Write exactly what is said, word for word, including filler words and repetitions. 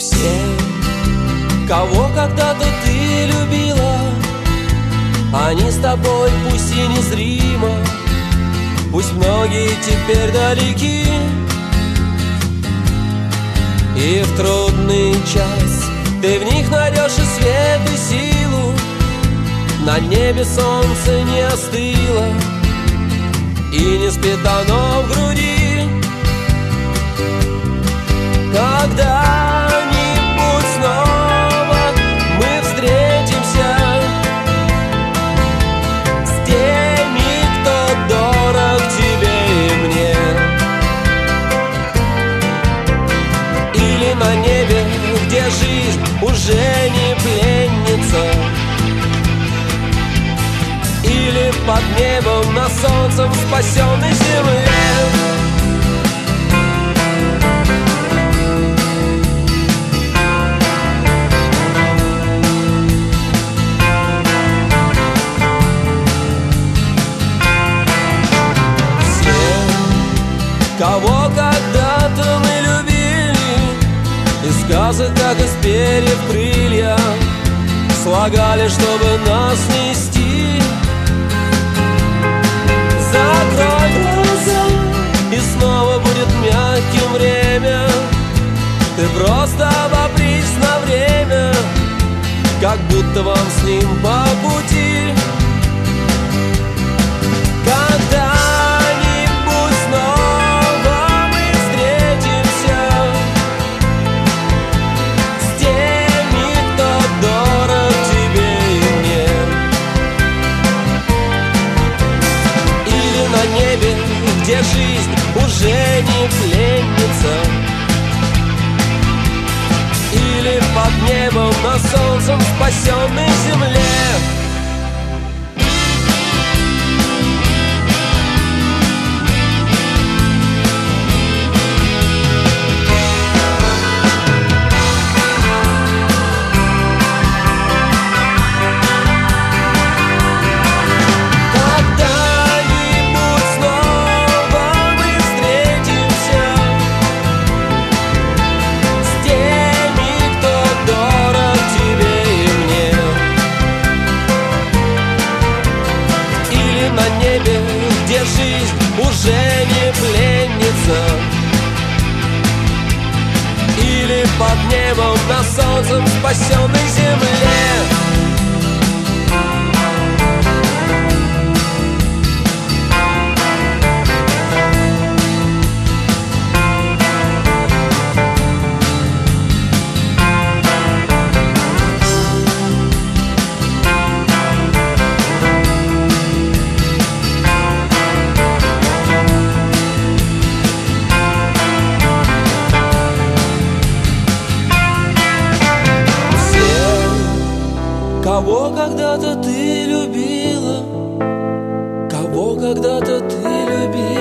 Все, кого когда-то ты любила, они с тобой пусть и незримо, пусть многие теперь далеки. И в трудный час ты в них найдешь и свет, и силу. На небе солнце не остыло, и не спит оно в груди. Когда-нибудь снова мы встретимся с теми, кто дорог тебе и мне. Или на небе, где жизнь уже не пленница, или под небом на солнцем спасенной земле. Кого когда-то мы любили, из сказок, как из перьев крылья, слагали, чтобы нас нести. Закрой глаза, и снова будет мягким время. Ты просто обопрись на время, как будто вам с ним по пути. Когда где жизнь уже не пленница, или под небом на солнцем спасенной земле. Жизнь уже не пленница, или под небом на солнцем спасенной земле. Кого когда-то ты любила, кого когда-то ты любила.